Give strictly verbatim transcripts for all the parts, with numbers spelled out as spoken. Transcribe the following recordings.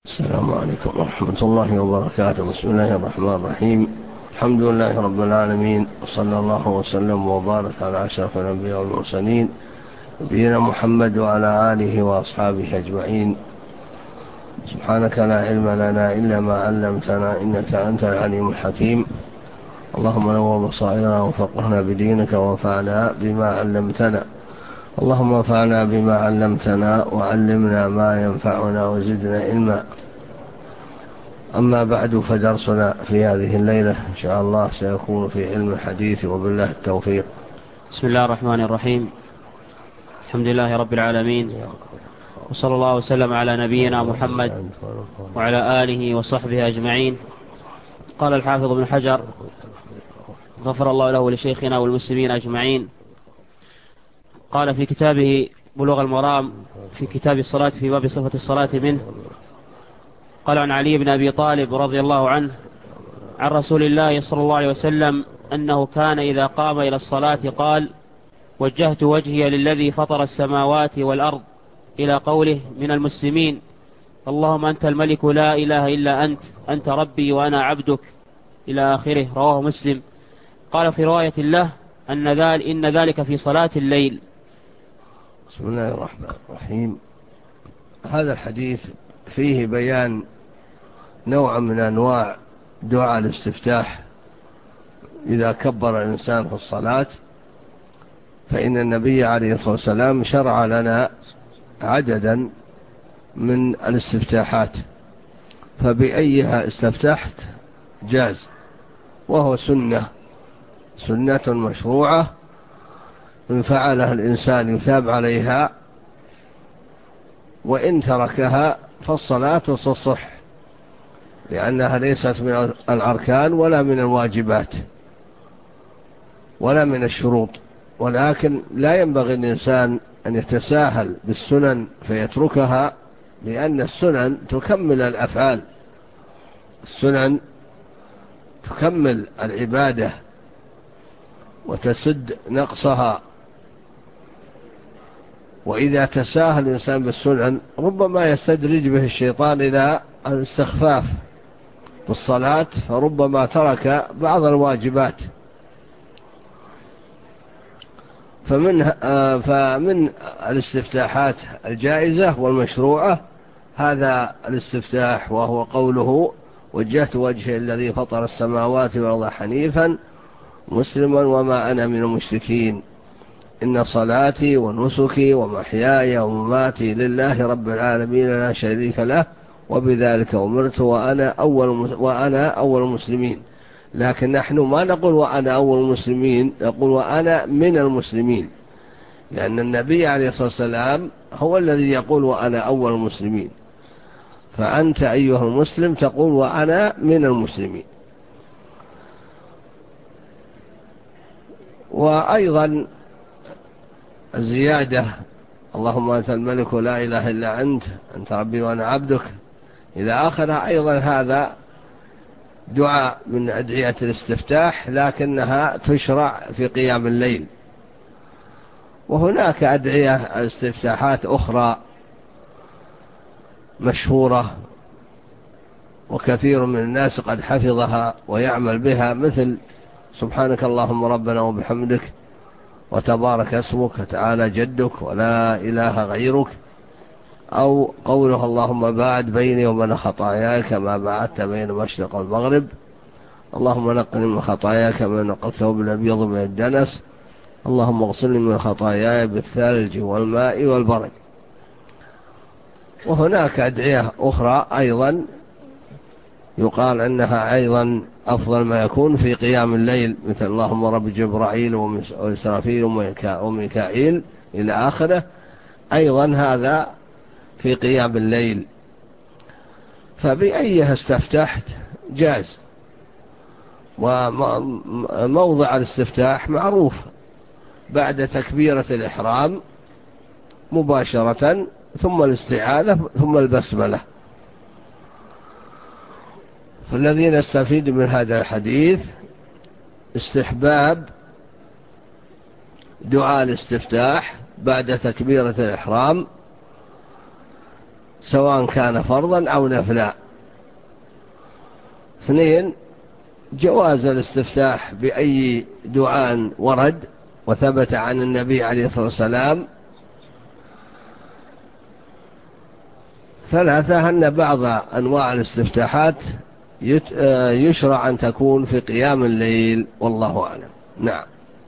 السلام عليكم ورحمة الله وبركاته. بسم الله الرحمن الرحيم. الحمد لله رب العالمين، وصلى الله وسلم وبارك على أشرف الأنبياء والمرسلين نبينا محمد وعلى آله وأصحابه أجمعين. سبحانك لا علم لنا إلا ما علمتنا، إنك أنت العليم الحكيم. اللهم نور بصائرنا وفقهنا بدينك وانفعنا بما علمتنا. اللهم انفعنا بما علمتنا وعلمنا ما ينفعنا وزدنا علما. أما بعد، فدرسنا في هذه الليلة إن شاء الله سيكون في علم الحديث، وبالله التوفيق. بسم الله الرحمن الرحيم. الحمد لله رب العالمين، وصلى الله وسلم على نبينا محمد وعلى آله وصحبه أجمعين. قال الحافظ ابن حجر غفر الله له ولشيخنا والمسلمين أجمعين، قال في كتابه بلوغ المرام في كتاب الصلاة في باب صفة الصلاة منه، قال عن علي بن أبي طالب رضي الله عنه عن رسول الله صلى الله عليه وسلم أنه كان إذا قام إلى الصلاة قال: وجهت وجهي للذي فطر السماوات والأرض، إلى قوله من المسلمين: اللهم أنت الملك لا إله إلا أنت، أنت ربي وأنا عبدك، إلى آخره. رواه مسلم. قال في رواية له أن ذلك إن ذلك في صلاة الليل. بسم الله الرحمن الرحيم. هذا الحديث فيه بيان نوع من أنواع دعاء الاستفتاح إذا كبر الإنسان في الصلاة، فإن النبي عليه الصلاة والسلام شرع لنا عددا من الاستفتاحات، فبأيها استفتحت جاز، وهو سنة سنة مشروعة، إن فعلها الإنسان يثاب عليها، وإن تركها فالصلاة تصح، لأنها ليست من الأركان ولا من الواجبات ولا من الشروط. ولكن لا ينبغي الإنسان أن يتساهل بالسنن فيتركها، لأن السنن تكمل الأفعال، السنن تكمل العبادة وتسد نقصها. وإذا تساهل الإنسان بالسنن ربما يستدرج به الشيطان إلى الاستخفاف بالصلاة، فربما ترك بعض الواجبات. فمن, فمن الاستفتاحات الجائزة والمشروعة هذا الاستفتاح، وهو قوله: وجهت وجهي الذي فطر السماوات والأرض حنيفا مسلما وما أنا من المشركين، إن صلاتي ونسكي ومحياي ومماتي لله رب العالمين لا شريك له، وبذلك أمرت وأنا أول وأنا أول المسلمين. لكن نحن ما نقول وأنا أول المسلمين، نقول وأنا من المسلمين، لأن النبي عليه الصلاة والسلام هو الذي يقول وأنا أول المسلمين، فأنت أيها المسلم تقول وأنا من المسلمين. وأيضا الزيادة: اللهم أنت الملك لا إله إلا أنت، أنت ربي وأنا عبدك، إلى آخرها. أيضا هذا دعاء من أدعية الاستفتاح، لكنها تشرع في قيام الليل. وهناك أدعية استفتاحات أخرى مشهورة، وكثير من الناس قد حفظها ويعمل بها، مثل سبحانك اللهم ربنا وبحمدك، وتبارك اسمك، وتعالى جدك، ولا إله غيرك، أو قوله: اللهم باعد بيني وبين خطاياي كما باعدت بين المشرق والمغرب، اللهم نقني من خطاياي كما نقى الثوب الأبيض من الدنس، اللهم اغسلني من خطاياي بالثلج والماء والبرد. وهناك أدعية أخرى أيضا يقال أنها أيضا أفضل ما يكون في قيام الليل، مثل اللهم رب جبرائيل وإسرافيل وميكائيل إلى آخره. أيضا هذا في قيام الليل، فبأيها استفتحت جاز. وموضع الاستفتاح معروف بعد تكبيرة الإحرام مباشرة، ثم الاستعاذة، ثم البسملة. فالذي نستفيد من هذا الحديث استحباب دعاء الاستفتاح بعد تكبيرة الإحرام، سواء كان فرضا أو نفلا. اثنين، جواز الاستفتاح بأي دعاء ورد وثبت عن النبي عليه الصلاة والسلام. ثلاثة، أن بعض أنواع الاستفتاحات يشرع أن تكون في قيام الليل، والله أعلم. نعم.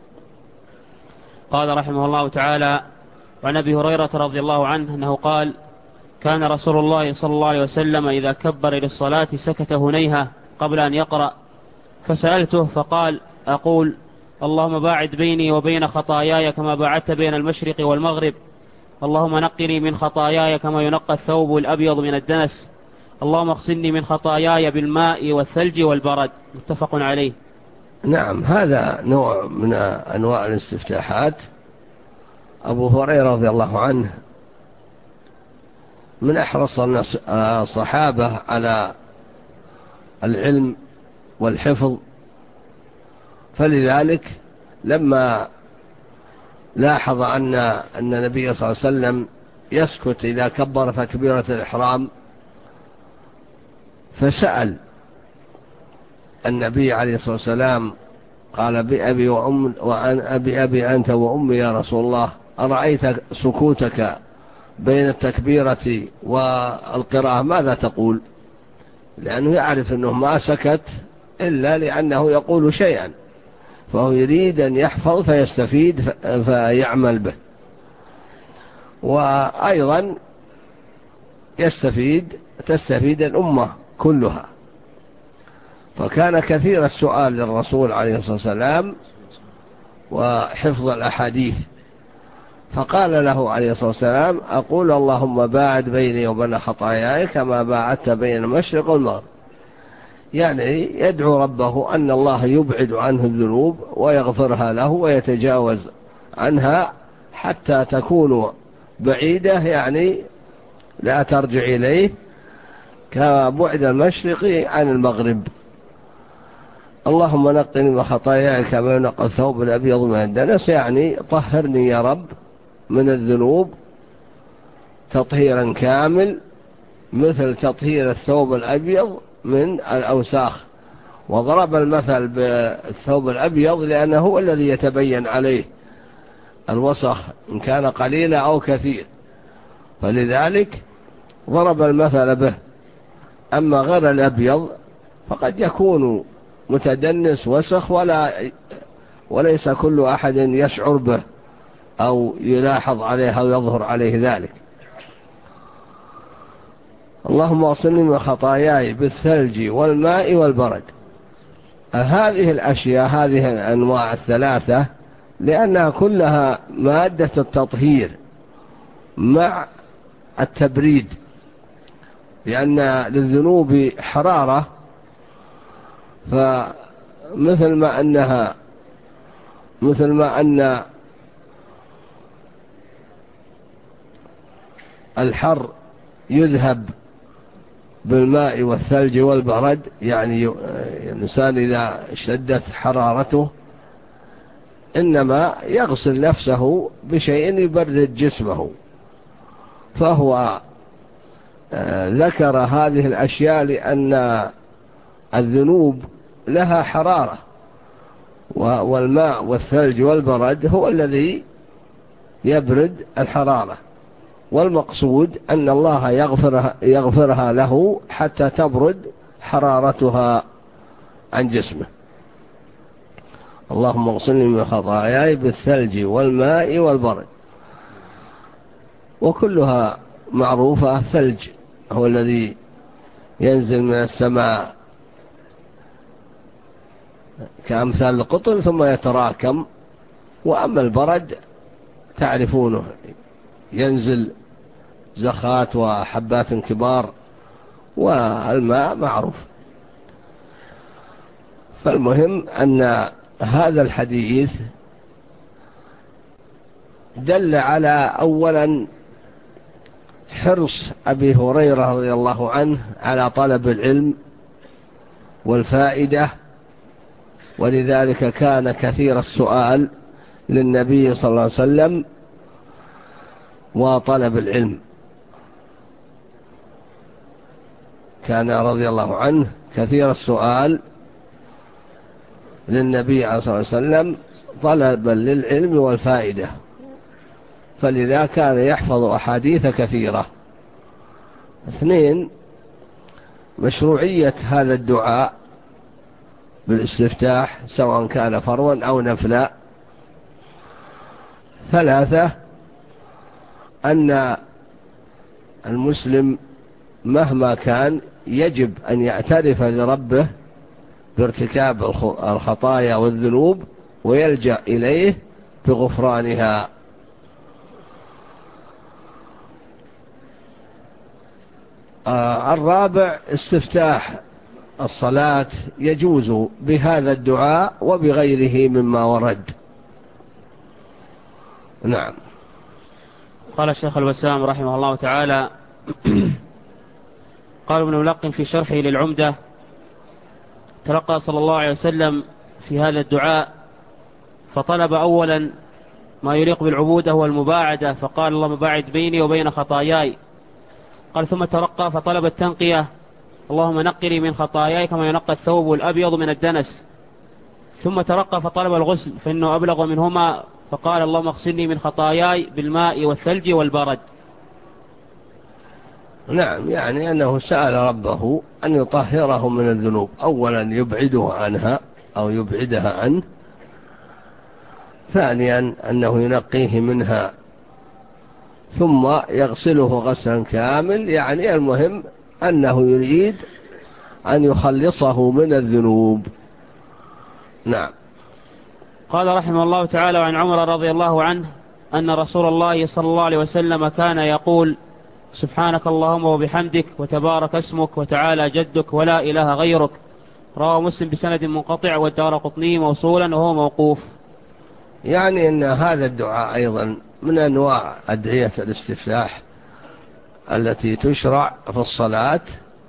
قال رحمه الله تعالى: وعن أبي هريرة رضي الله عنه أنه قال: كان رسول الله صلى الله عليه وسلم إذا كبر للصلاة سكت هنيهة قبل أن يقرأ، فسألته فقال: أقول اللهم باعد بيني وبين خطاياي كما باعدت بين المشرق والمغرب، اللهم نقني من خطاياي كما ينقى الثوب الأبيض من الدنس، اللهم اغسلني من خطاياي بالماء والثلج والبرد. متفق عليه. نعم، هذا نوع من أنواع الاستفتاحات. أبو هريرة رضي الله عنه من أحرص الصحابة على العلم والحفظ، فلذلك لما لاحظ أن أن النبي صلى الله عليه وسلم يسكت إذا كبر تكبيرة الإحرام، فسأل النبي عليه الصلاة والسلام قال: بأبي وأم وعن أبي أبي أنت وأمي يا رسول الله، أرأيت سكوتك بين التكبيرة والقراءة ماذا تقول؟ لأنه يعرف أنه ما سكت إلا لأنه يقول شيئا، فهو يريد أن يحفظ فيستفيد فيعمل به، وأيضا يستفيد تستفيد الأمة كلها. فكان كثير السؤال للرسول عليه الصلاة والسلام وحفظ الأحاديث، فقال له عليه الصلاة والسلام: أقول اللهم باعد بيني وبين خطاياي كما باعدت بين المشرق والمغرب، يعني يدعو ربه أن الله يبعد عنه الذنوب ويغفرها له ويتجاوز عنها حتى تكون بعيدة، يعني لا ترجع إليه كبعد المشرق عن المغرب. اللهم نقني من خطاياي كما ينقى الثوب الأبيض من الدنس، يعني طهرني يا رب من الذنوب تطهيرا كامل مثل تطهير الثوب الأبيض من الأوساخ. وضرب المثل بالثوب الأبيض لأنه هو الذي يتبين عليه الوسخ إن كان قليلا أو كثير، فلذلك ضرب المثل به. أما غير الأبيض فقد يكون متدنس وسخ ولا وليس كل أحد يشعر به أو يلاحظ عليه أو يظهر عليه ذلك. اللهم اغسلني من خطاياي بالثلج والماء والبرد. هذه الأشياء، هذه الأنواع الثلاثة، لأنها كلها مادة التطهير مع التبريد، لأن للذنوب حرارة، فمثل ما أنها مثل ما أن الحر يذهب بالماء والثلج والبرد، يعني الإنسان إذا اشتدت حرارته إنما يغسل نفسه بشيء يبرد جسمه، فهو ذكر هذه الأشياء لأن الذنوب لها حرارة، والماء والثلج والبرد هو الذي يبرد الحرارة، والمقصود أن الله يغفرها, يغفرها له حتى تبرد حرارتها عن جسمه. اللهم اغسلني من خطاياي بالثلج والماء والبرد. وكلها معروفة. الثلج هو الذي ينزل من السماء كأمثال القطن ثم يتراكم، وأما البرد تعرفونه، ينزل زخات وحبات كبار، والماء معروف. فالمهم أن هذا الحديث دل على أولا حرص أبي هريرة رضي الله عنه على طلب العلم والفائدة، ولذلك كان كثير السؤال للنبي صلى الله عليه وسلم وطلب العلم. كان رضي الله عنه كثير السؤال للنبي عليه الصلاة والسلام طلبا للعلم والفائدة، فلذا كان يحفظ أحاديث كثيرة. اثنين، مشروعية هذا الدعاء بالاستفتاح سواء كان فرضا أو نفلا. ثلاثة، أن المسلم مهما كان يجب أن يعترف لربه بارتكاب الخطايا والذنوب ويلجأ إليه بغفرانها. آه الرابع، استفتاح الصلاة يجوز بهذا الدعاء وبغيره مما ورد. نعم. قال الشيخ البسام رحمه الله تعالى: قال ابن ملقن في شرحه للعمدة: تلقى صلى الله عليه وسلم في هذا الدعاء فطلب أولا ما يليق بالعبودة والمباعدة، فقال: اللهم باعد بيني وبين خطاياي. قال: ثم ترقى فطلب التنقية: اللهم نقني من خطاياي كما ينقى الثوب الأبيض من الدنس. ثم ترقى فطلب الغسل فإنه أبلغ منهما، فقال: اللهم اغسلني من خطاياي بالماء والثلج والبرد. نعم، يعني أنه سأل ربه أن يطهره من الذنوب، أولا يبعده عنها أو يبعدها عنه، ثانيا أنه ينقيه منها، ثم يغسله غسلا كامل. يعني المهم أنه يريد أن يخلصه من الذنوب. نعم. قال رحمه الله تعالى: وعن عمر رضي الله عنه أن رسول الله صلى الله عليه وسلم كان يقول: سبحانك اللهم وبحمدك وتبارك اسمك وتعالى جدك ولا إله غيرك. رواه مسلم بسند منقطع والدارقطني موصولا وهو موقوف. يعني أن هذا الدعاء أيضا من أنواع أدعية الاستفتاح التي تشرع في الصلاة،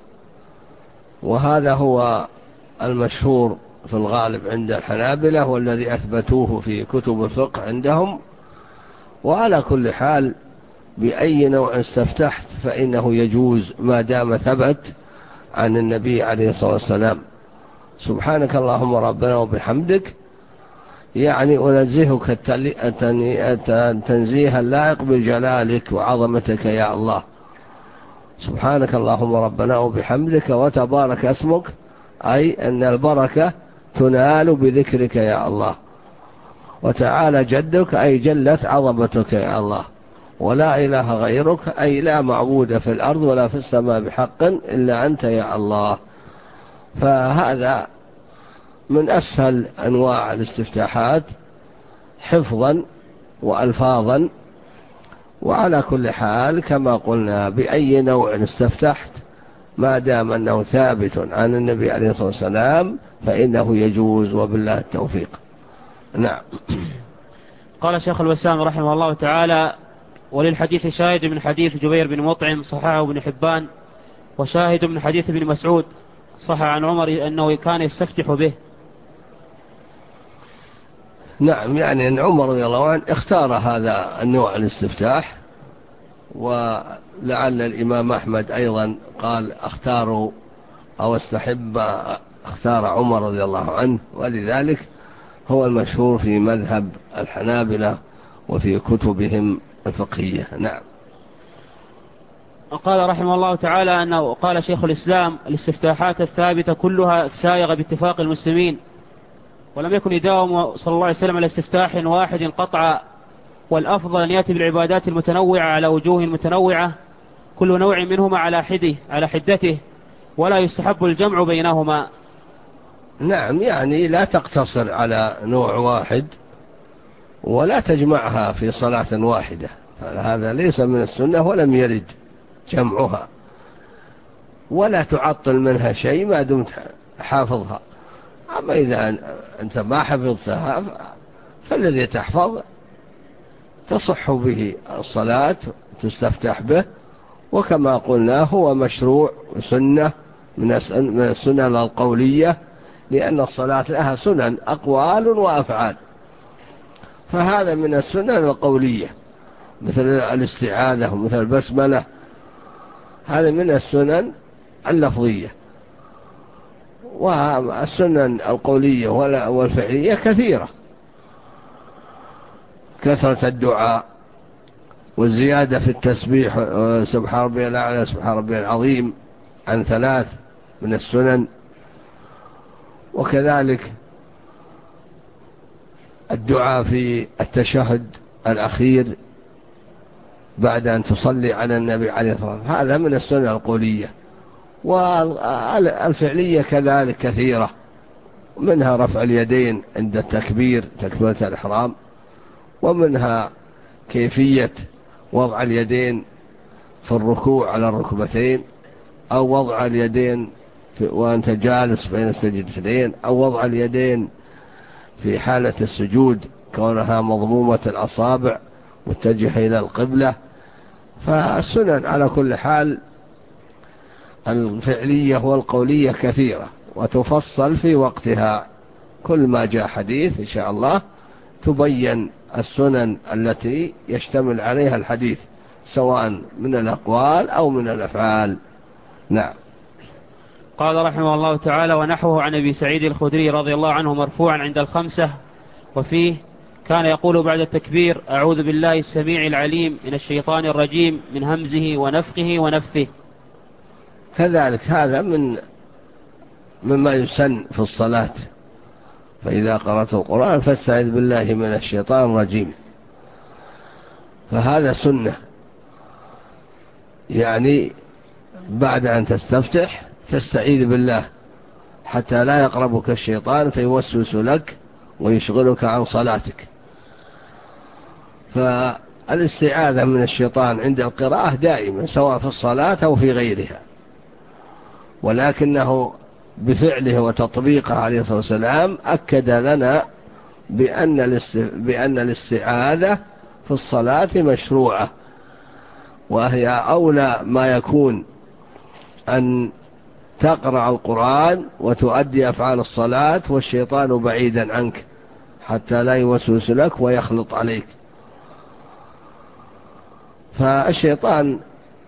وهذا هو المشهور في الغالب عند الحنابلة والذي أثبتوه في كتب الفقه عندهم. وعلى كل حال بأي نوع استفتحت فإنه يجوز ما دام ثبت عن النبي عليه الصلاة والسلام. سبحانك اللهم ربنا وبحمدك، يعني أنزهك التنزيه اللائق بجلالك وعظمتك يا الله. سبحانك اللهم ربنا وبحمدك وتبارك اسمك، أي أن البركة تنال بذكرك يا الله. وتعالى جدك، أي جلت عظمتك يا الله. ولا إله غيرك، أي لا معبود في الأرض ولا في السماء بحق إلا أنت يا الله. فهذا من أسهل أنواع الاستفتاحات حفظا وألفاظا. وعلى كل حال كما قلنا بأي نوع استفتحت ما دام أنه ثابت عن النبي عليه الصلاة والسلام فإنه يجوز، وبالله التوفيق. نعم. قال شيخ الوسام رحمه الله تعالى: وللحديث شاهد من حديث جبير بن مطعم صححه ابن حبان، وشاهد من حديث ابن مسعود صح عن عمر أنه كان يستفتح به. نعم، يعني أن عمر رضي الله عنه اختار هذا النوع الاستفتاح، ولعل الإمام أحمد أيضا قال اختاروا أو استحب اختار عمر رضي الله عنه، ولذلك هو المشهور في مذهب الحنابلة وفي كتبهم الفقهية. نعم. قال رحمه الله تعالى أنه قال شيخ الإسلام: الاستفتاحات الثابتة كلها سائغة باتفاق المسلمين، ولم يكن يداوم صلى الله عليه وسلم على استفتاح واحد قطعا، والأفضل أن يأتي بالعبادات المتنوعة على وجوه متنوعة كل نوع منهما على حده على حدته، ولا يستحب الجمع بينهما. نعم، يعني لا تقتصر على نوع واحد ولا تجمعها في صلاة واحدة، هذا ليس من السنة ولم يرد جمعها، ولا تعطل منها شيء ما دمت حافظها. أما إذا أنت ما حفظتها فالذي تحفظ تصح به الصلاة تستفتح به، وكما قلنا هو مشروع سنة من السنن القولية، لأن الصلاة لها سنن أقوال وأفعال، فهذا من السنن القولية مثل الاستعاذة ومثل البسملة، هذا من السنن اللفظية. والسنن القولية والفعلية كثيرة، كثرة الدعاء والزيادة في التسبيح، سبحان ربي الأعلى سبحان ربي العظيم، عن ثلاث من السنن. وكذلك الدعاء في التشهد الأخير بعد أن تصلي على النبي عليه الصلاة والسلام، هذا من السنن القولية. والفعلية كذلك كثيرة، منها رفع اليدين عند التكبير تكبيرة الإحرام، ومنها كيفية وضع اليدين في الركوع على الركبتين، أو وضع اليدين وأنت جالس بين السجدتين، أو وضع اليدين في حالة السجود كونها مضمومة الأصابع متجهة إلى القبلة. فالسنن على كل حال الفعلية والقولية كثيرة، وتفصل في وقتها، كل ما جاء حديث إن شاء الله تبين السنن التي يشتمل عليها الحديث، سواء من الأقوال أو من الأفعال. نعم. قال رحمه الله تعالى: ونحوه عن أبي سعيد الخدري رضي الله عنه مرفوعا عند الخمسة، وفيه: كان يقول بعد التكبير: أعوذ بالله السميع العليم من الشيطان الرجيم من همزه ونفخه ونفثه. كذلك هذا من مما يسن في الصلاة، فإذا قرأت القرآن فاستعذ بالله من الشيطان الرجيم، فهذا سنة، يعني بعد أن تستفتح تستعيذ بالله حتى لا يقربك الشيطان فيوسوس لك ويشغلك عن صلاتك. فالاستعاذة من الشيطان عند القراءة دائما، سواء في الصلاة أو في غيرها، ولكنه بفعله وتطبيقه عليه الصلاة والسلام أكد لنا بأن بأن الاستعاذة في الصلاة مشروعة، وهي أولى ما يكون أن تقرأ القرآن وتؤدي أفعال الصلاة والشيطان بعيدا عنك حتى لا يوسوس لك ويخلط عليك. فالشيطان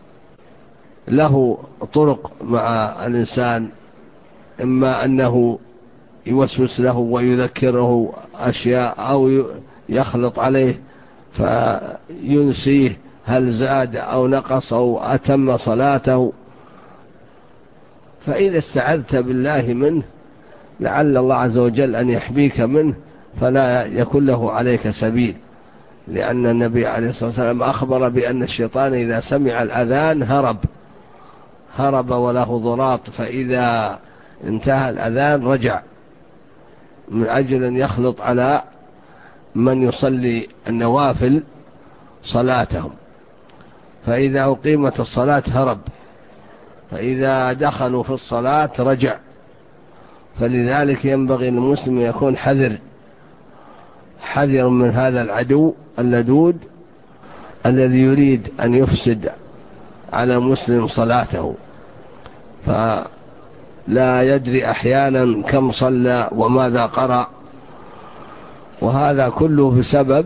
له طرق مع الإنسان، إما أنه يوسوس له ويذكره أشياء، أو يخلط عليه فينسيه هل زاد أو نقص أو أتم صلاته. فإذا استعذت بالله منه لعل الله عز وجل أن يحميك منه فلا يكون له عليك سبيل، لأن النبي عليه الصلاة والسلام أخبر بأن الشيطان إذا سمع الأذان هرب هرب وله ضراط، فإذا انتهى الأذان رجع، من أجل أن يخلط على من يصلي النوافل صلاتهم. فإذا أقيمت الصلاة هرب، فإذا دخلوا في الصلاة رجع. فلذلك ينبغي للمسلم يكون حذر حذر من هذا العدو اللدود الذي يريد أن يفسد على المسلم صلاته، فلا يدري أحيانا كم صلى وماذا قرأ، وهذا كله بسبب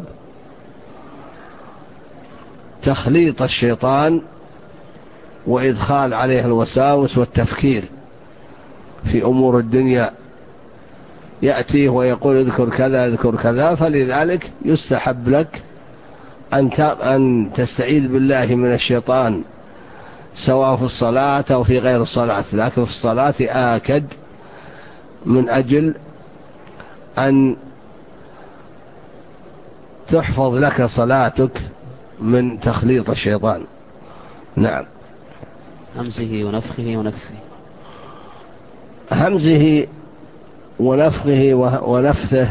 تخليط الشيطان وإدخال عليه الوساوس والتفكير في أمور الدنيا، يأتيه ويقول اذكر كذا اذكر كذا. فلذلك يستحب لك أن تستعيذ بالله من الشيطان سواء في الصلاة أو في غير الصلاة، لكن في الصلاة آكد، من أجل أن تحفظ لك صلاتك من تخليط الشيطان. نعم. همزه ونفخه ونفثه. همزه ونفخه ونفثه،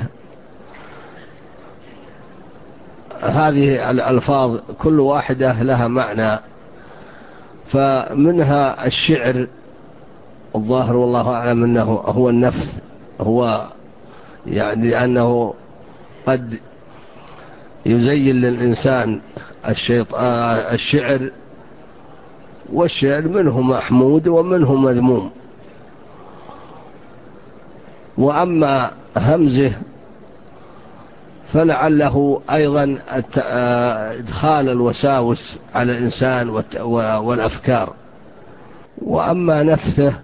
هذه الألفاظ كل واحدة لها معنى. فمنها الشعر، الظاهر والله أعلم أنه هو النفث، هو يعني لأنه قد يزين للإنسان الشعر، والشعر منه محمود ومنه مذموم. وأما همزه فلعله أيضا إدخال الوساوس على الإنسان والأفكار، وأما نفثه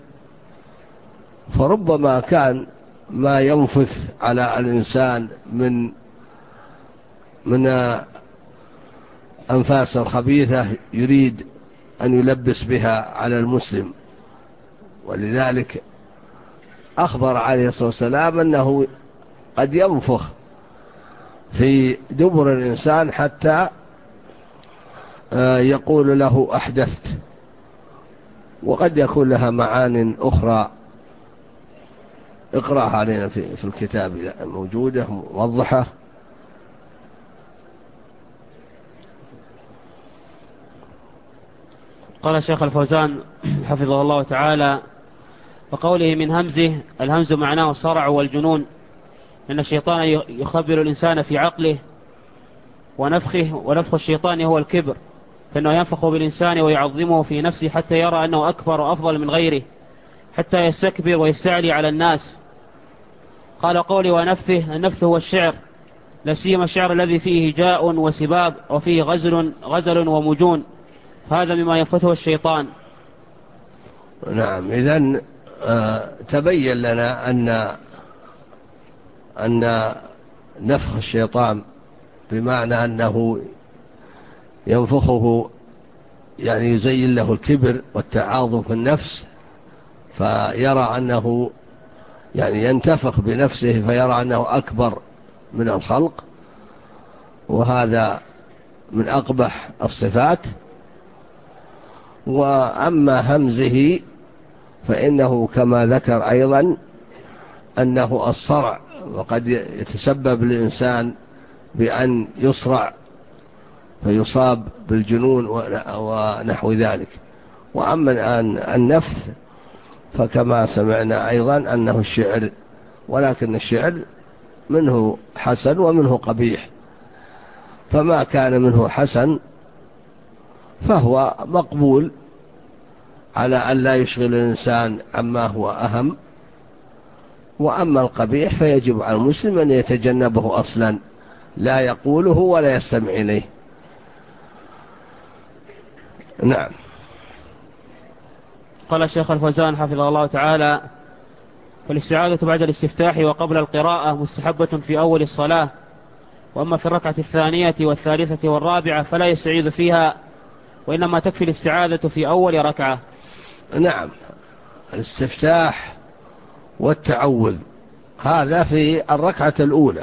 فربما كان ما ينفث على الإنسان من من أنفاس خبيثة يريد أن يلبس بها على المسلم، ولذلك أخبر عليه الصلاة والسلام أنه قد ينفخ في دبر الإنسان حتى يقول له أحدثت، وقد يكون لها معان أخرى اقرأها علينا في في الكتاب موجودة موضحة. قال الشيخ الفوزان حفظه الله تعالى: وقوله من همزه، الهمز معناه الصرع والجنون، لأن الشيطان يخبر الإنسان في عقله، ونفخه ونفخ الشيطان هو الكبر، فإنه ينفخ بالإنسان ويعظمه في نفسه حتى يرى أنه أكبر وأفضل من غيره، حتى يستكبر ويستعلي على الناس. قال قولي ونفثه، النفث هو الشعر، لا سيما الشعر الذي فيه هجاء وسباب وفيه غزل, غزل ومجون، فهذا مما ينفثه الشيطان. نعم. إذن آه تبين لنا أن أن نفخ الشيطان بمعنى أنه ينفخه، يعني يزين له الكبر والتعاظم في النفس، فيرى أنه يعني ينتفخ بنفسه فيرى أنه أكبر من الخلق، وهذا من أقبح الصفات. وأما همزه فإنه كما ذكر أيضا أنه الصرع، وقد يتسبب الإنسان بأن يصرع فيصاب بالجنون ونحو ذلك. وأما النفث فكما سمعنا أيضا أنه الشعر، ولكن الشعر منه حسن ومنه قبيح، فما كان منه حسن فهو مقبول على أن لا يشغل الإنسان عما هو أهم، وأما القبيح فيجب على المسلم أن يتجنبه أصلا، لا يقوله ولا يستمع إليه. نعم. قال الشيخ الفوزان حفظه الله تعالى: فالاستعاذة بعد الاستفتاح وقبل القراءة مستحبة في أول الصلاة، وأما في الركعة الثانية والثالثة والرابعة فلا يستعيذ فيها، وإنما تكفي الاستعاذة في أول ركعة. نعم. الاستفتاح والتعوذ هذا في الركعة الأولى،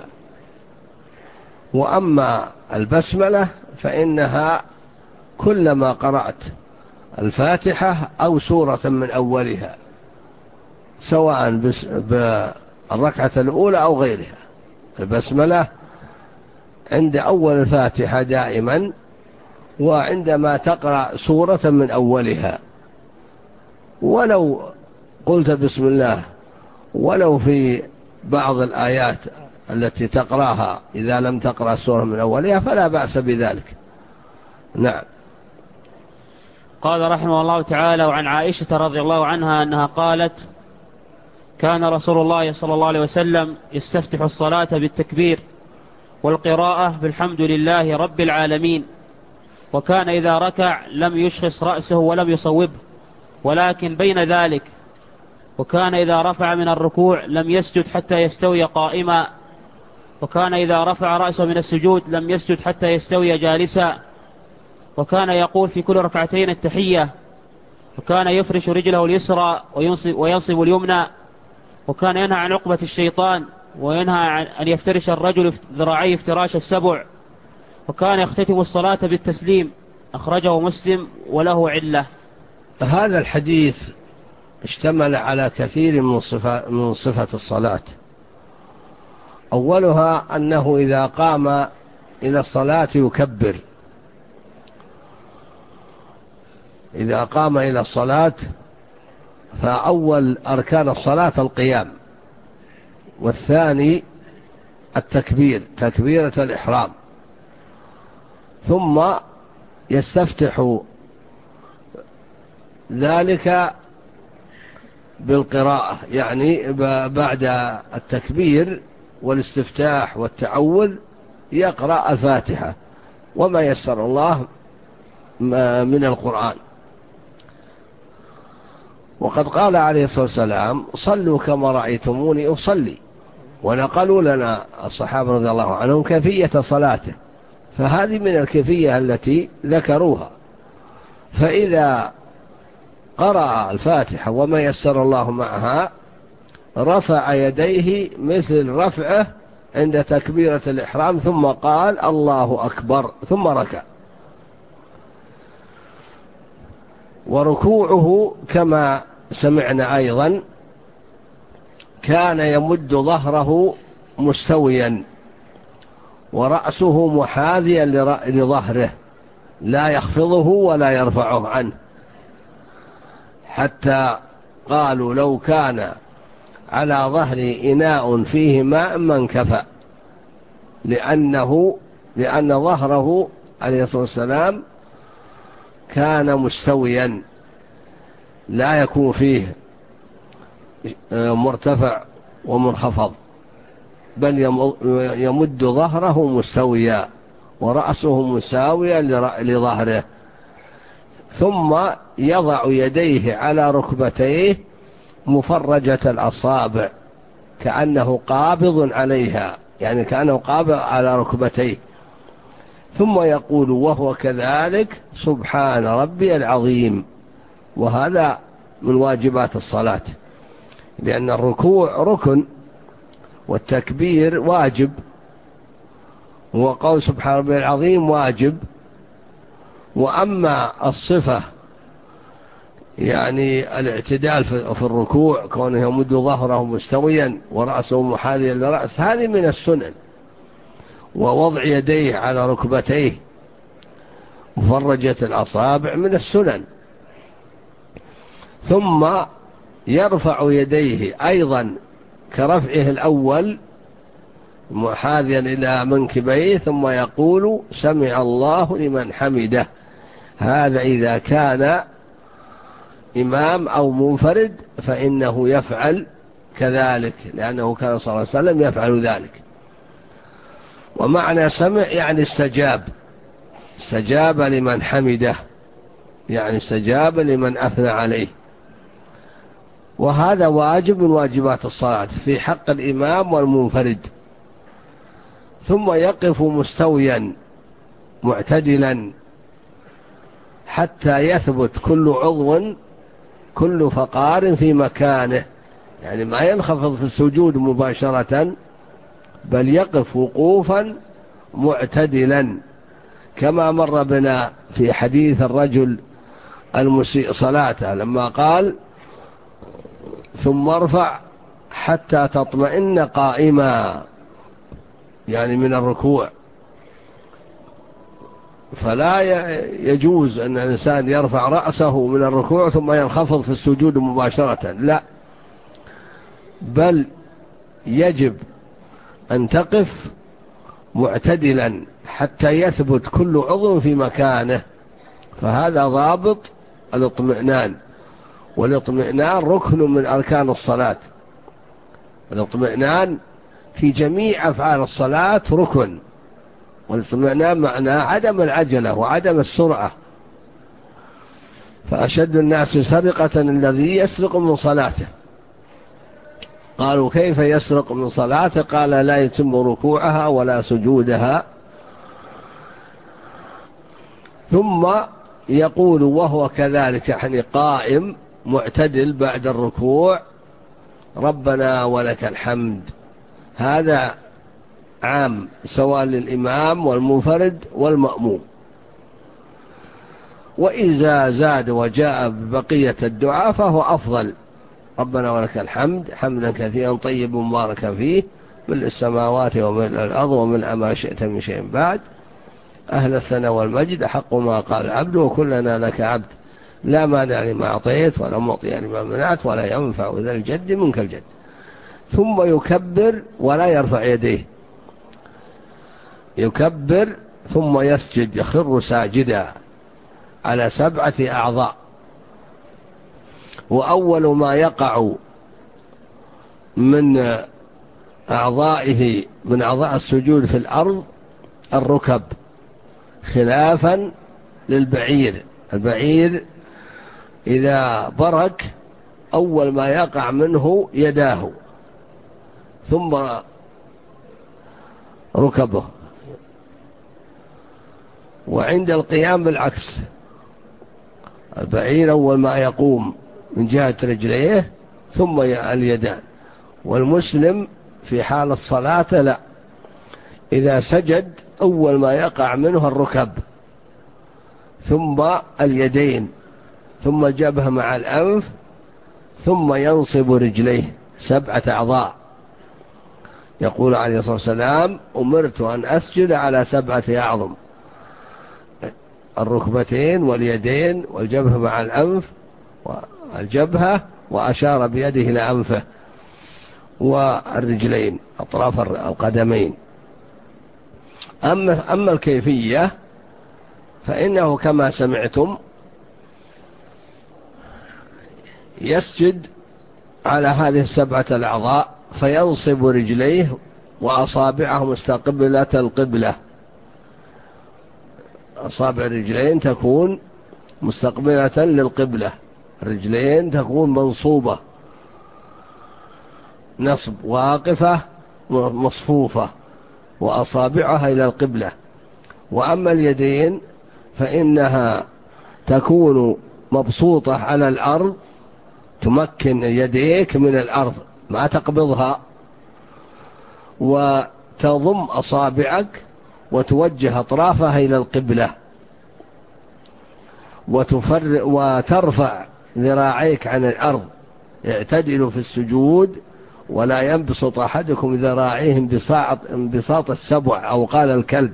وأما البسملة فإنها كلما قرأت الفاتحة أو سورة من أولها، سواء بالركعة الأولى أو غيرها. البسملة عند أول الفاتحة دائما، وعندما تقرأ سورة من أولها، ولو قلت بسم الله ولو في بعض الآيات التي تقرأها إذا لم تقرأ سورة من أولها فلا بأس بذلك. نعم. قال رحمه الله تعالى: وعن عائشة رضي الله عنها أنها قالت: كان رسول الله صلى الله عليه وسلم يستفتح الصلاة بالتكبير والقراءة بالحمد لله رب العالمين، وكان إذا ركع لم يشخص رأسه ولم يصوبه ولكن بين ذلك، وكان إذا رفع من الركوع لم يسجد حتى يستوي قائما، وكان إذا رفع رأسه من السجود لم يسجد حتى يستوي جالسا، وكان يقول في كل ركعتين التحية، وكان يفرش رجله اليسرى وينصب, وينصب اليمنى، وكان ينهى عن عقبة الشيطان، وينهى عن أن يفترش الرجل ذراعيه افتراش السبع، وكان يختتم الصلاة بالتسليم. أخرجه مسلم وله علة. هذا الحديث اشتمل على كثير من صفة, من صفة الصلاة. أولها أنه إذا قام إلى الصلاة يكبر، إذا قام إلى الصلاة فأول أركان الصلاة القيام، والثاني التكبير تكبيرة الإحرام، ثم يستفتح ذلك بالقراءة، يعني بعد التكبير والاستفتاح والتعوذ يقرأ الفاتحة وما يسر الله من القرآن. وقد قال عليه الصلاة والسلام صلوا كما رأيتموني أصلي، ونقلوا لنا الصحابة رضي الله عنهم كيفية صلاته، فهذه من الكيفية التي ذكروها. فإذا قرأ الفاتحة وما يسر الله معها رفع يديه مثل رفعه عند تكبيرة الإحرام، ثم قال الله أكبر، ثم ركع. وركوعه كما سمعنا أيضا كان يمد ظهره مستويا ورأسه محاذيا لظهره، لا يخفضه ولا يرفعه عنه، حتى قالوا لو كان على ظهر إناء فيه ماء ما انكفى، لأنه لأن ظهره عليه الصلاة والسلام كان مستويا لا يكون فيه مرتفع ومنخفض، بل يمد ظهره مستويا ورأسه مساويا لظهره، ثم يضع يديه على ركبتيه مفرجة الأصابع كأنه قابض عليها، يعني كأنه قابض على ركبتيه، ثم يقول وهو كذلك سبحان ربي العظيم. وهذا من واجبات الصلاة، لأن الركوع ركن والتكبير واجب، وقول سبحان ربي العظيم واجب. وأما الصفة يعني الاعتدال في الركوع كونه يمد ظهره مستويا ورأسه محاذيا لرأس، هذه من السنن. ووضع يديه على ركبتيه مفرجة الأصابع من السنن. ثم يرفع يديه أيضا كرفعه الأول محاذيا إلى منكبيه، ثم يقول سمع الله لمن حمده. هذا إذا كان إمام أو منفرد فإنه يفعل كذلك، لأنه كان صلى الله عليه وسلم يفعل ذلك. ومعنى سمع يعني استجاب، استجاب لمن حمده، يعني استجاب لمن أثنى عليه. وهذا واجب من واجبات الصلاة في حق الإمام والمنفرد. ثم يقف مستويا معتدلا حتى يثبت كل عضو كل فقار في مكانه، يعني ما ينخفض في السجود مباشرة، بل يقف وقوفا معتدلا، كما مر بنا في حديث الرجل المسيء صلاته لما قال ثم ارفع حتى تطمئن قائما، يعني من الركوع. فلا يجوز أن الإنسان يرفع رأسه من الركوع ثم ينخفض في السجود مباشرة، لا، بل يجب أن تقف معتدلا حتى يثبت كل عضو في مكانه. فهذا ضابط الاطمئنان، والاطمئنان ركن من أركان الصلاة. الاطمئنان في جميع أفعال الصلاة ركن، والاطمئنان معناه عدم العجلة وعدم السرعة. فأشد الناس سرقة الذي يسرق من صلاته. قالوا كيف يسرق من صلاته؟ قال لا يتم ركوعها ولا سجودها. ثم يقول وهو كذلك، يعني قائم معتدل بعد الركوع ربنا ولك الحمد. هذا عام سواء للإمام والمنفرد والمأموم. وإذا زاد وجاء ببقية الدعاء فهو أفضل، ربنا ولك الحمد حمدا كثيرا طيبا مباركا فيه ملء السماوات وملء الأرض وملء ما شئت من شيء بعد، أهل الثناء والمجد حق ما قال العبد وكلنا لك عبد، لا مانع لما أعطيت ولا معطي لما منعت ولا ينفع ذا الجد منك الجد. ثم يكبر ولا يرفع يديه، يكبر ثم يسجد، يخر ساجدا على سبعة أعضاء. وأول ما يقع من أعضائه من أعضاء السجود في الأرض الركب، خلافا للبعير. البعير إذا برك أول ما يقع منه يداه ثم ركبه. وعند القيام بالعكس، البعير أول ما يقوم من جهة رجليه ثم اليدان. والمسلم في حال الصلاة لا، إذا سجد أول ما يقع منه الركب ثم اليدين ثم الجبهة مع الأنف ثم ينصب رجليه، سبعة أعضاء. يقول عليه الصلاة والسلام: أمرت أن أسجد على سبعة أعظم: الركبتين واليدين والجبهة مع الأنف والجبهة، وأشار بيده إلى أنفه، والرجلين أطراف القدمين. أما, أما الكيفية فإنه كما سمعتم يسجد على هذه السبعة الأعضاء فينصب رجليه وأصابعه مستقبلة القبلة. أصابع الرجلين تكون مستقبلة للقبلة، الرجلين تكون منصوبة نصب واقفة مصفوفة وأصابعها إلى القبلة. وأما اليدين فإنها تكون مبسوطة على الأرض، تمكن يديك من الأرض ما تقبضها، وتضم أصابعك وتوجه أطرافها إلى القبلة، وتفرق وترفع ذراعيك عن الأرض. اعتدلوا في السجود ولا ينبسط أحدكم ذراعيه انبساط السبع أو قال الكلب،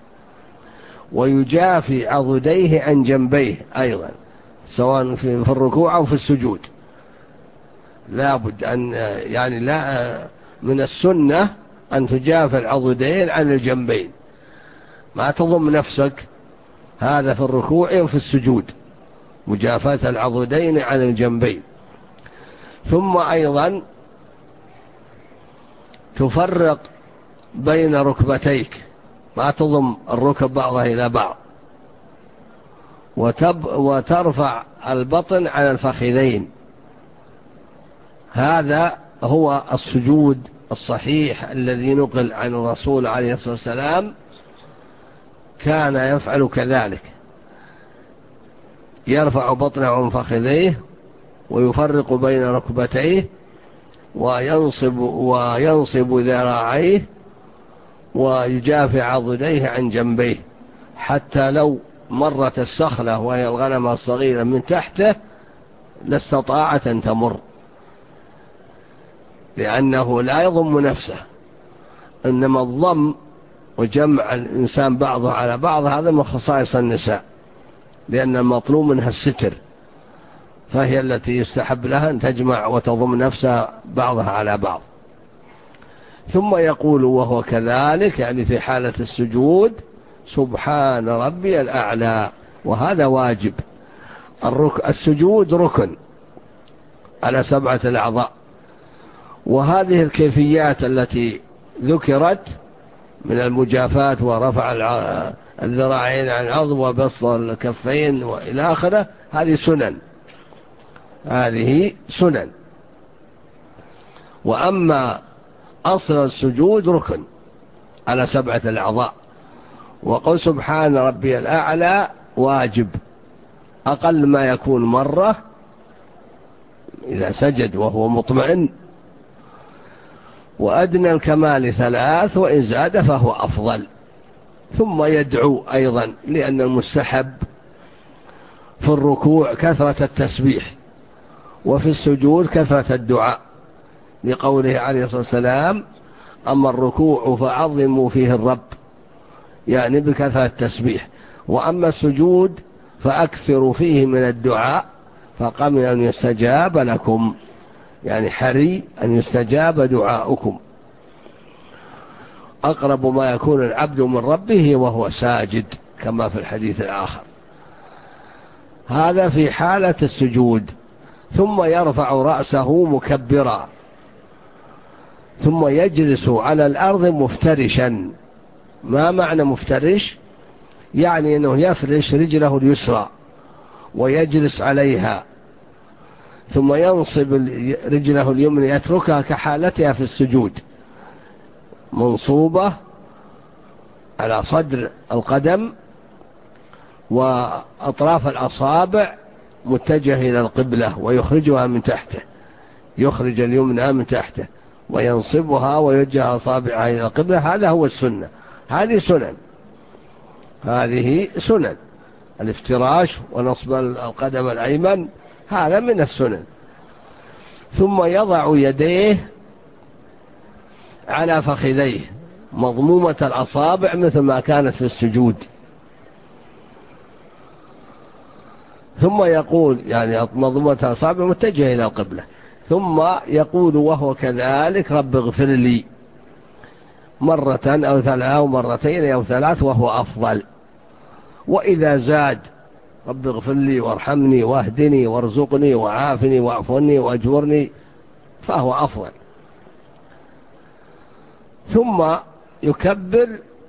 ويجافي عضديه عن جنبيه أيضا سواء في الركوع أو في السجود. لا بد أن يعني لا من السنة أن تجافي العضدين عن الجنبين، ما تضم نفسك، هذا في الركوع وفي السجود مجافاة العضدين عن الجنبين. ثم أيضا تفرق بين ركبتيك، ما تضم الركب بعضها إلى بعض، وتب وترفع البطن على الفخذين. هذا هو السجود الصحيح الذي نقل عن الرسول عليه الصلاة والسلام، كان يفعل كذلك، يرفع بطنه عن فخذيه ويفرق بين ركبتيه وينصب, وينصب ذراعيه ويجافي عضديه عن جنبيه، حتى لو مرت السخلة وهي الغنم الصغيرة من تحته لاستطاعت أن تمر، لأنه لا يضم نفسه. إنما الضم وجمع الإنسان بعضه على بعض هذا من خصائص النساء، لأن المطلوب منها الستر، فهي التي يستحب لها أن تجمع وتضم نفسها بعضها على بعض. ثم يقول وهو كذلك، يعني في حالة السجود: سبحان ربي الأعلى. وهذا واجب. الرك... السجود ركن على سبعة الأعضاء، وهذه الكيفيات التي ذكرت من المجافات ورفع الذراعين عن العضد وبسط الكفين وإلى آخره، هذه سنن، هذه سنن. وأما أصل السجود ركن على سبعة الأعضاء. وقل سبحان ربي الأعلى واجب، أقل ما يكون مرة إذا سجد وهو مطمئن، وأدنى الكمال ثلاث، وإن زاد فهو أفضل. ثم يدعو أيضا، لأن المستحب في الركوع كثرة التسبيح، وفي السجود كثرة الدعاء، لقوله عليه الصلاة والسلام: أما الركوع فعظموا فيه الرب، يعني بكثرة التسبيح. وأما السجود فأكثروا فيه من الدعاء، فقمن أن يستجاب لكم، يعني حري أن يستجاب دعاؤكم. أقرب ما يكون العبد من ربه وهو ساجد، كما في الحديث الآخر. هذا في حالة السجود. ثم يرفع رأسه مكبرا، ثم يجلس على الأرض مفترشا. ما معنى مفترش؟ يعني أنه يفرش رجله اليسرى ويجلس عليها، ثم ينصب رجله اليمنى يتركها كحالتها في السجود منصوبة على صدر القدم، وأطراف الأصابع متجهة إلى القبلة، ويخرجها من تحته، يخرج اليمنى من تحته وينصبها ويوجه أصابعها إلى القبلة. هذا هو السنة، هذه سنن، هذه سنن الافتراش ونصب القدم الأيمن، هذا من السنن. ثم يضع يديه على فخذيه مضمومة الأصابع مثل ما كانت في السجود، ثم يقول يعني مضمومة الأصابع متجهة إلى القبلة، ثم يقول وهو كذلك رب اغفر لي مرة أو ثلاث أو مرتين أو ثلاث وهو أفضل. وإذا زاد رب اغفر لي وارحمني واهدني وارزقني وعافني واعفني واجبرني فهو أفضل. ثم يكبر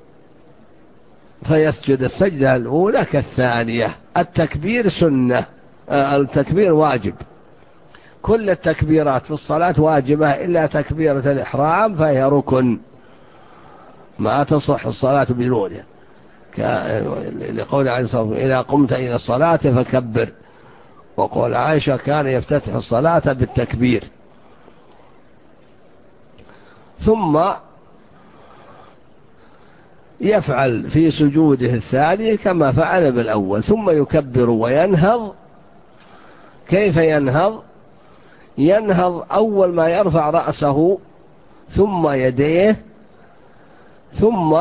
فيسجد السجدة الأولى كالثانية. التكبير سنة، التكبير واجب، كل التكبيرات في الصلاة واجبة إلا تكبيرة الإحرام فهي ركن، ما تصح الصلاة بدونها، لقول عليه الصلاة والسلام إذا قمت إلى الصلاة فكبر. وقول عائشة كان يفتتح الصلاة بالتكبير. ثم يفعل في سجوده الثاني كما فعل بالأول، ثم يكبر وينهض. كيف ينهض؟ ينهض أول ما يرفع رأسه ثم يديه، ثم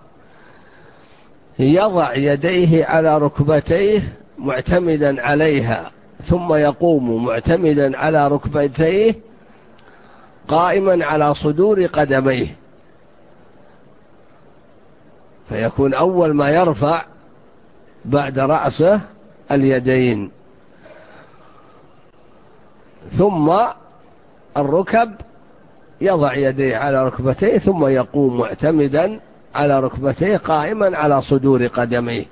يضع يديه على ركبتيه معتمدا عليها، ثم يقوم معتمدا على ركبتيه قائما على صدور قدميه، فيكون أول ما يرفع بعد رأسه اليدين، ثم الركب يضع يديه على ركبتيه، ثم يقوم معتمدا على ركبتيه قائما على صدور قدميه،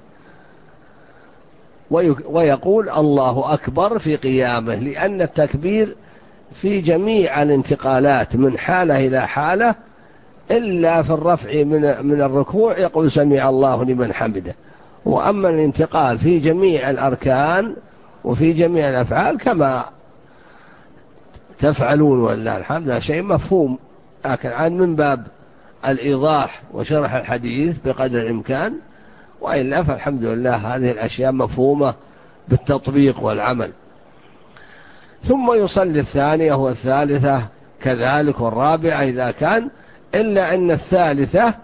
ويقول الله أكبر في قيامه، لأن التكبير في جميع الانتقالات من حالة إلى حالة إلا في الرفع من من الركوع يقول سمع الله لمن حمده. وأما الانتقال في جميع الأركان وفي جميع الأفعال كما تفعلون والله الحمد، هذا شيء مفهوم، لكن عن من باب الإيضاح وشرح الحديث بقدر الإمكان، وإلا فالحمد لله هذه الأشياء مفهومة بالتطبيق والعمل. ثم يصلي الثانية والثالثة كذلك والرابعة إذا كان، إلا أن الثالثة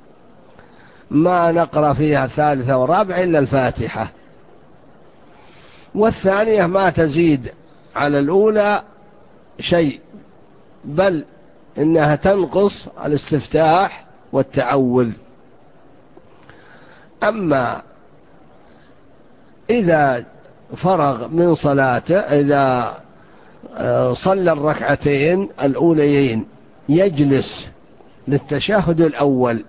ما نقرأ فيها الثالثة والرابعة إلا الفاتحة، والثانية ما تزيد على الأولى شيء، بل إنها تنقص الاستفتاح والتعوذ. أما إذا فرغ من صلاته، إذا صلى الركعتين الأوليين يجلس للتشهد الأول،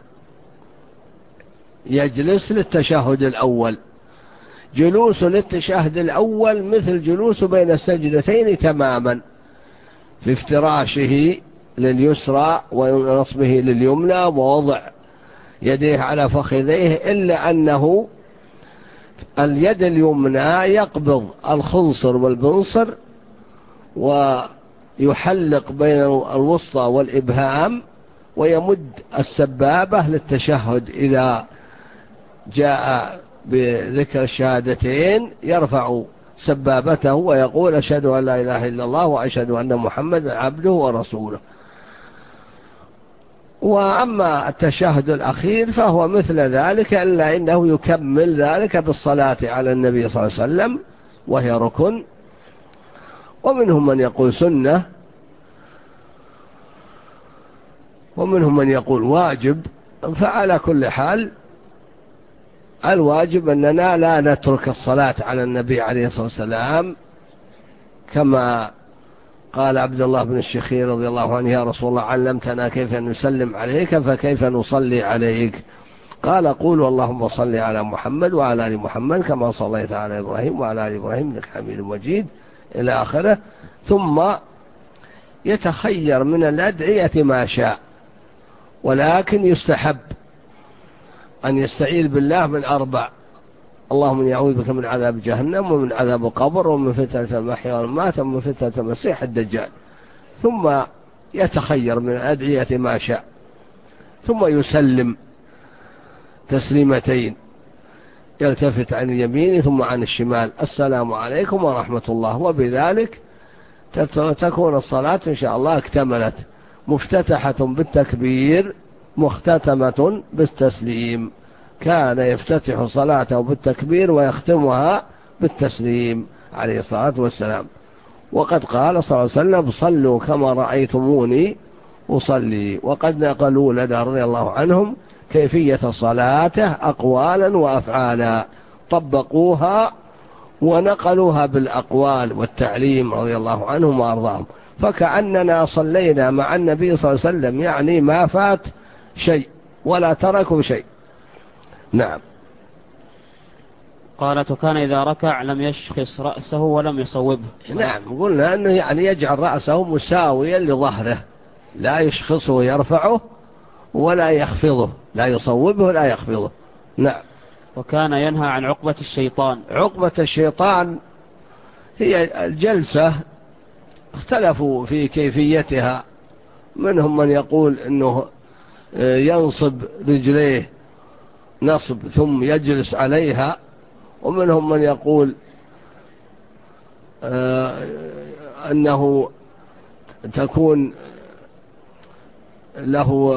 يجلس للتشهد الأول، جلوس للتشهد الأول مثل جلوس بين السجدتين تماما، في افتراشه لليسرى ونصبه لليمنى ووضع يديه على فخذيه، إلا أنه اليد اليمنى يقبض الخنصر والبنصر ويحلق بين الوسطى والإبهام، ويمد السبابة للتشهد إذا جاء بذكر الشهادتين يرفع سبابته ويقول أشهد أن لا إله إلا الله وأشهد أن محمدا عبده ورسوله. وأما التشهد الأخير فهو مثل ذلك، إلا إنه يكمل ذلك بالصلاة على النبي صلى الله عليه وسلم وهي ركن، ومنهم من يقول سنة، ومنهم من يقول واجب. فعلى كل حال الواجب أننا لا نترك الصلاة على النبي عليه الصلاة والسلام، كما قال عبد الله بن الشخير رضي الله عنه يا رسول الله علمتنا كيف نسلم عليك فكيف نصلي عليك؟ قال قولوا اللهم صل على محمد وعلى آل محمد كما صليت على إبراهيم وعلى آل إبراهيم إنك حميد مجيد إلى آخره. ثم يتخير من الأدعية ما شاء، ولكن يستحب أن يستعيذ بالله من أربع: اللهم إني أعوذ بك من عذاب جهنم ومن عذاب القبر ومن فتنة المحيا والممات ومن فتنة المسيح الدجال. ثم يتخير من أدعية ما شاء، ثم يسلم تسليمتين، يلتفت عن اليمين ثم عن الشمال: السلام عليكم ورحمة الله. وبذلك تكون الصلاة إن شاء الله اكتملت، مفتتحة بالتكبير مختتمة بالتسليم. كان يفتتح صلاته بالتكبير ويختمها بالتسليم عليه الصلاة والسلام. وقد قال صلى الله عليه وسلم: صلوا كما رأيتموني أصلي. وقد نقلوا لنا رضي الله عنهم كيفية صلاته أقوالا وأفعالا، طبقوها ونقلوها بالأقوال والتعليم رضي الله عنهم وأرضاهم، فكأننا صلينا مع النبي صلى الله عليه وسلم، يعني ما فات شيء ولا تركوا شيء. نعم. قالت: وكان إذا ركع لم يشخص رأسه ولم يصوبه. نعم، قلنا أنه يعني يجعل رأسه مساويا لظهره، لا يشخصه ويرفعه ولا يخفضه، لا يصوبه ولا يخفضه. نعم. وكان ينهى عن عقبة الشيطان. عقبة الشيطان هي الجلسة، اختلفوا في كيفيتها. منهم من يقول أنه ينصب رجليه نصب ثم يجلس عليها، ومنهم من يقول أنه تكون له،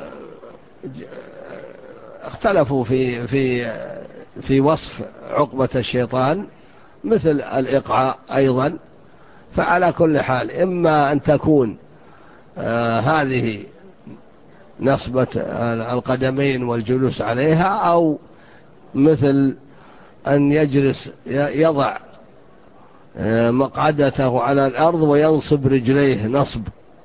اختلفوا في في في وصف عقبة الشيطان، مثل الإقعاء أيضا. فعلى كل حال إما أن تكون آه هذه نصبة القدمين والجلوس عليها، أو مثل أن يجلس يضع آه مقعدته على الأرض وينصب رجليه نصب.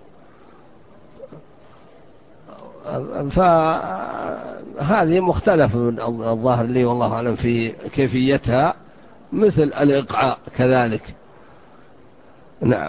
فهذه مختلف من الظاهر لي والله أعلم في كيفيتها، مثل الإقعاء كذلك. نعم.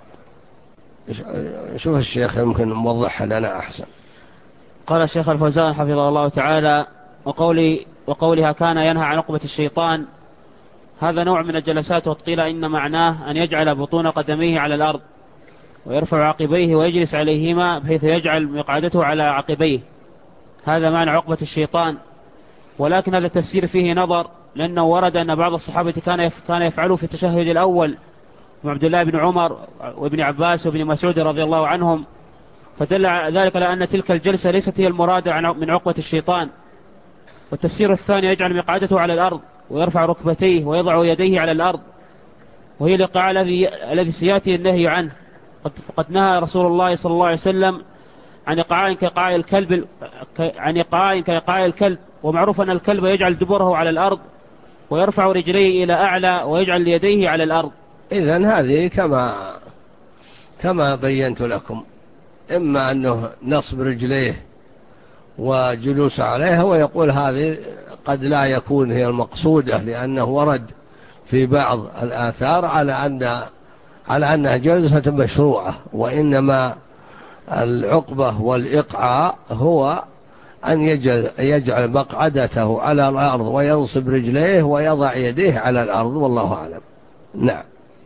شوف الشيخ يمكن موضحها لنا أحسن. قال الشيخ الفوزان حفظه الله تعالى: وقولي وقولها كان ينهى عن عقبة الشيطان، هذا نوع من الجلسات، وقيل إن معناه أن يجعل بطون قدميه على الأرض ويرفع عقبيه ويجلس عليهما بحيث يجعل مقعدته على عقبيه، هذا معنى عقبة الشيطان. ولكن هذا التفسير فيه نظر، لأنه ورد أن بعض الصحابة كان كان يفعله في التشهد الأول، وعبد الله بن عمر وابن عباس وابن مسعود رضي الله عنهم، فدل ذلك على أن تلك الجلسة ليست هي المرادة من عقبة الشيطان. والتفسير الثاني: يجعل مقعدته على الأرض ويرفع ركبتيه ويضع يديه على الأرض، وهي الإقعاء الذي الذي سيأتي النهي عنه. فقد نهى رسول الله صلى الله عليه وسلم عن إقعاء كإقعاء الكلب عن إقعاء كإقعاء الكلب ومعروف أن الكلب يجعل دبره على الأرض ويرفع رجليه إلى أعلى ويجعل يديه على الأرض. إذن هذه كما كما بينت لكم، إما أنه نصب رجليه وجلوس عليها، ويقول هذه قد لا يكون هي المقصودة، لأنه ورد في بعض الآثار على أن على أنها جلسة مشروعة، وإنما العقبة والإقعاء هو أن يجعل, يجعل مقعدته على الأرض وينصب رجليه ويضع يديه على الأرض، والله أعلم. نعم.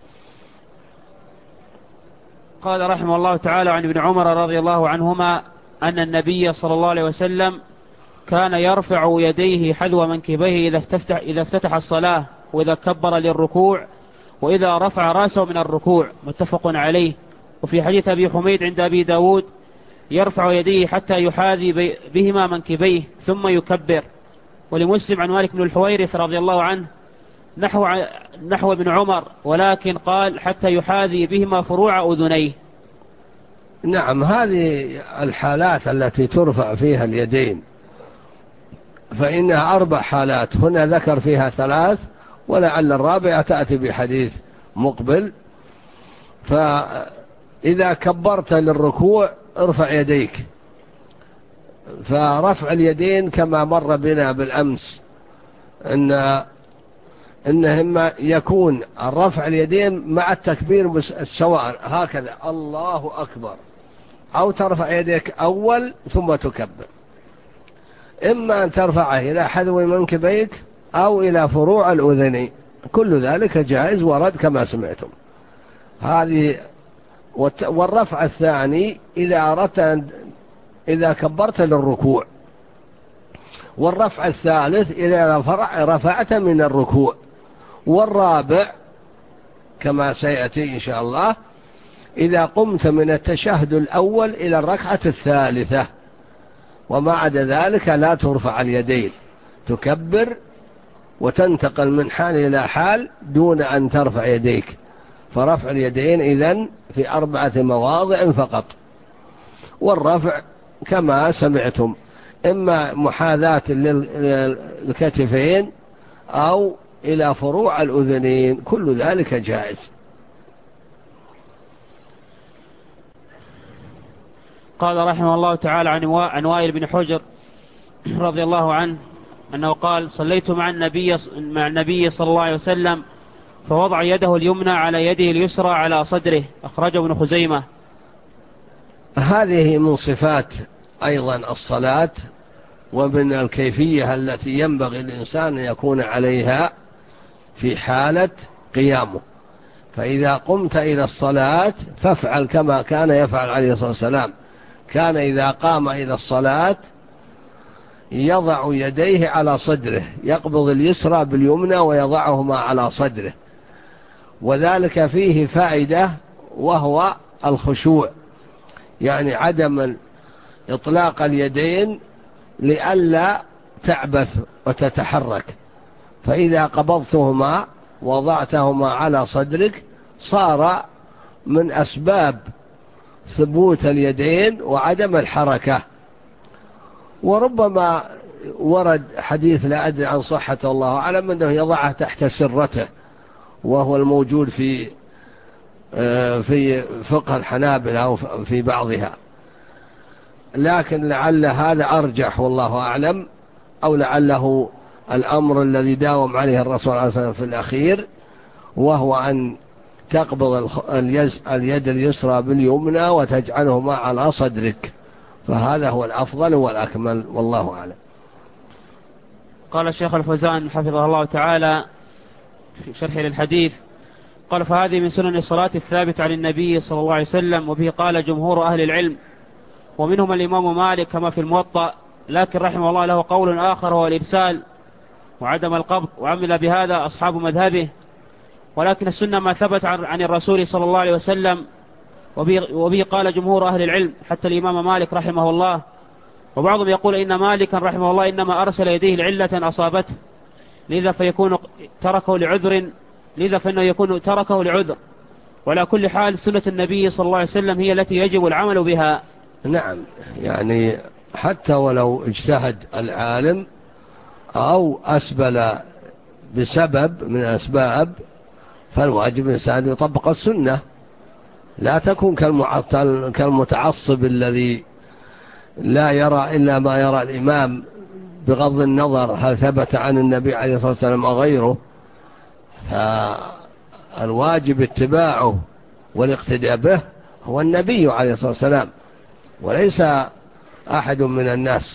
قال رحمه الله تعالى: عن ابن عمر رضي الله عنهما أن النبي صلى الله عليه وسلم كان يرفع يديه حذو منكبيه إذا افتتح, إذا افتتح الصلاة، وإذا كبر للركوع، وإذا رفع رأسه من الركوع، متفق عليه. وفي حديث أبي حميد عند أبي داود: يرفع يديه حتى يحاذي بهما منكبيه ثم يكبر. ولمسلم عن مالك بن الحويرث رضي الله عنه نحو, نحو ابن عمر، ولكن قال حتى يحاذي بهما فروع أذنيه. نعم. هذه الحالات التي ترفع فيها اليدين فإنها أربع حالات، هنا ذكر فيها ثلاث، ولعل الرابعة تأتي بحديث مقبل. فإذا كبرت للركوع ارفع يديك، فرفع اليدين كما مر بنا بالأمس أن إنهما يكون الرفع اليدين مع التكبير سواء، هكذا الله أكبر، أو ترفع يديك أول ثم تكبر، إما أن ترفعه إلى حذو منكبيك أو إلى فروع الأذنين، كل ذلك جائز ورد كما سمعتم. هذه. والرفع الثاني إذا أردت إذا كبرت للركوع، والرفع الثالث إذا رفعت من الركوع، والرابع كما سيأتي إن شاء الله إذا قمت من التشهد الأول إلى الركعة الثالثة، وما عدا ذلك لا ترفع اليدين، تكبر وتنتقل من حال إلى حال دون أن ترفع يديك. فرفع اليدين إذن في أربعة مواضع فقط، والرفع كما سمعتم إما محاذاة للكتفين أو إلى فروع الأذنين، كل ذلك جائز. قال رحمه الله تعالى عن وائل بن حجر رضي الله عنه أنه قال: صليت مع النبي مع النبي صلى الله عليه وسلم فوضع يده اليمنى على يده اليسرى على صدره، أخرجه ابن خزيمة. هذه من صفات أيضا الصلاة، ومن الكيفية التي ينبغي الإنسان أن يكون عليها في حالة قيامه. فإذا قمت إلى الصلاة فافعل كما كان يفعل عليه الصلاة والسلام. كان إذا قام إلى الصلاة يضع يديه على صدره، يقبض اليسرى باليمنى ويضعهما على صدره، وذلك فيه فائدة وهو الخشوع، يعني عدم إطلاق اليدين لئلا تعبث وتتحرك. فإذا قبضتهما وضعتهما على صدرك صار من أسباب ثبوت اليدين وعدم الحركة. وربما ورد حديث لا أدري عن صحة الله أعلم أنه يضعه تحت سرته، وهو الموجود في في فقه الحنابلة أو في بعضها، لكن لعل هذا أرجح والله أعلم، أو لعله الأمر الذي داوم عليه الرسول عليه الصلاة والسلام في الأخير، وهو أن تقبض اليد اليسرى باليمنى وتجعلهما على صدرك، فهذا هو الأفضل والأكمل والله أعلم. قال الشيخ الفوزان حفظه الله تعالى في شرحه للحديث، قال: فهذه من سنن الصلاة الثابت عن النبي صلى الله عليه وسلم، وبه قال جمهور أهل العلم، ومنهم الإمام مالك كما في الموطأ، لكن رحمه الله له قول آخر هو الإرسال وعدم القبض، وعمل بهذا أصحاب مذهبه. ولكن السنة ما ثبت عن الرسول صلى الله عليه وسلم، وبه قال جمهور أهل العلم حتى الإمام مالك رحمه الله. وبعضهم يقول إن مالكا رحمه الله إنما أرسل يديه لعلة أصابته، لذا فيكون تركه لعذر لذا فإنه يكون تركه لعذر. وعلى كل حال سنة النبي صلى الله عليه وسلم هي التي يجب العمل بها. نعم، يعني حتى ولو اجتهد العالم أو أسبل بسبب من الأسباب، فالواجب الإنسان يطبق السنة، لا تكون كالمتعصب الذي لا يرى إلا ما يرى الإمام بغض النظر هل ثبت عن النبي عليه الصلاة والسلام أو غيره. فالواجب اتباعه والاقتداء به هو النبي عليه الصلاة والسلام، وليس أحد من الناس.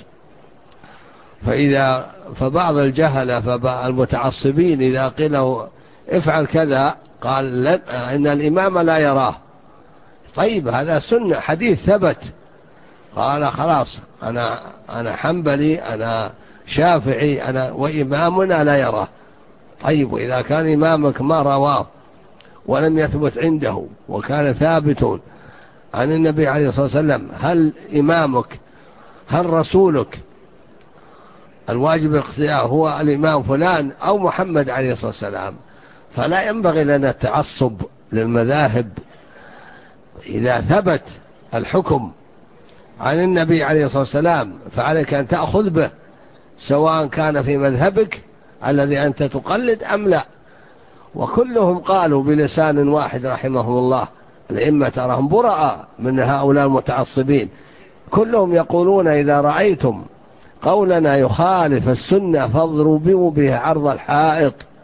فإذا فبعض الجهلة فالمتعصبين إذا قيل افعل كذا قال إن الإمام لا يراه. طيب هذا سنة، حديث ثبت، قال خلاص أنا أنا حنبلي أنا شافعي أنا وإمامنا لا يراه. طيب وإذا كان إمامك ما رواه ولم يثبت عنده وكان ثابت عن النبي عليه الصلاة والسلام، هل إمامك هل رسولك الواجب الاقتداء هو الإمام فلان أو محمد عليه الصلاة والسلام؟ فلا ينبغي لنا التعصب للمذاهب. إذا ثبت الحكم عن النبي عليه الصلاة والسلام فعليك أن تأخذ به، سواء كان في مذهبك الذي أنت تقلد أم لا. وكلهم قالوا بلسان واحد رحمهم الله، الأئمة تراهم براء من هؤلاء المتعصبين، كلهم يقولون إذا رأيتم قولنا يخالف السنة فاضربوا به عرض الحائط،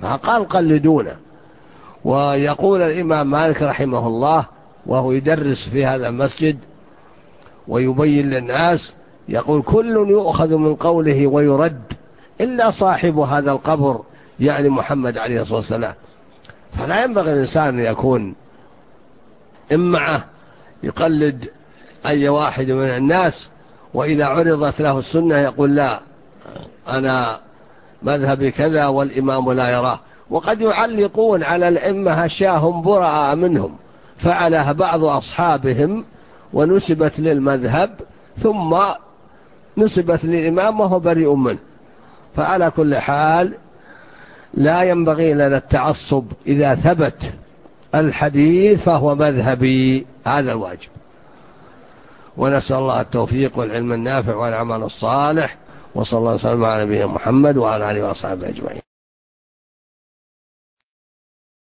قال قلدونه. ويقول الإمام مالك رحمه الله وهو يدرس في هذا المسجد ويبين للناس، يقول كل يؤخذ من قوله ويرد إلا صاحب هذا القبر، يعني محمد عليه الصلاة والسلام. فلا ينبغي الإنسان أن يكون إمعه يقلد أي واحد من الناس، وإذا عرضت له السنة يقول لا أنا مذهبي كذا والإمام لا يراه. وقد يعلقون على الأئمة أشياء هم براء منهم فعلها بعض أصحابهم ونسبت للمذهب ثم نسبت للإمام وهو بريء منه. فعلى كل حال لا ينبغي لنا التعصب، إذا ثبت الحديث فهو مذهبي، هذا الواجب. ونسأل الله التوفيق والعلم النافع والعمل الصالح، وصلى الله وسلم على نبينا محمد وعلى آله وصحبه أجمعين.